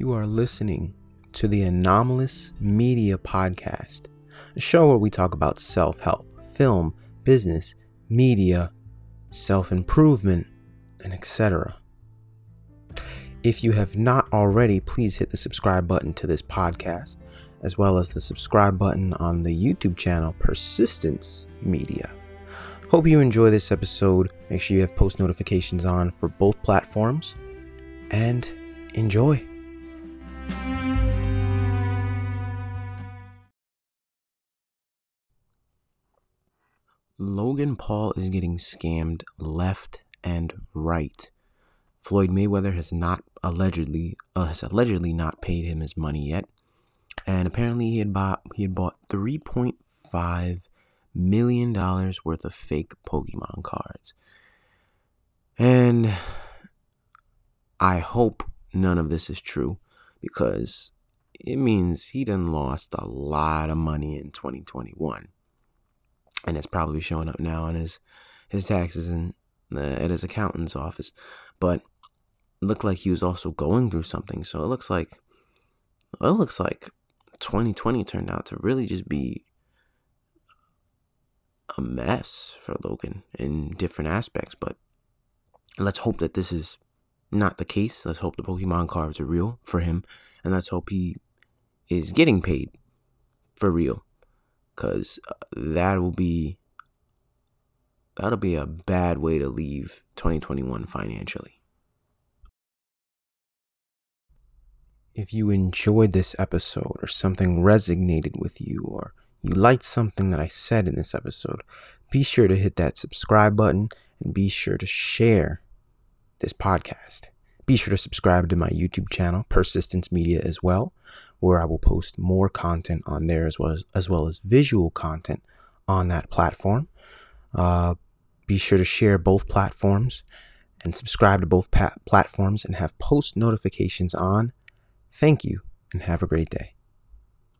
You are listening to the Anomalous Media Podcast, a show where we talk about self-help, film, business, media, self-improvement, and etc. If you have not already, please hit the subscribe button to this podcast, as well as the subscribe button on the YouTube channel Persistence Media. Hope you enjoy this episode. Make sure you have post notifications on for both platforms, and enjoy. Logan Paul is getting scammed left and right. Floyd Mayweather has allegedly not paid him his money yet, and apparently he had bought $3.5 million worth of fake Pokemon cards. And I hope none of this is true, because it means he done lost a lot of money in 2021. And it's probably showing up now on his taxes at his accountant's office. But it looked like he was also going through something. So it looks like 2020 turned out to really just be a mess for Logan in different aspects. But let's hope that this is not the case. Let's hope the Pokemon cards are real for him. And let's hope he is getting paid for real. Because that'll be a bad way to leave 2021 financially. If you enjoyed this episode, or something resonated with you, or you liked something that I said in this episode, be sure to hit that subscribe button and be sure to share this podcast. Be sure to subscribe to my YouTube channel, Persistence Media, as well, where I will post more content on there as well as visual content on that platform. Be sure to share both platforms and subscribe to both platforms and have post notifications on. Thank you and have a great day.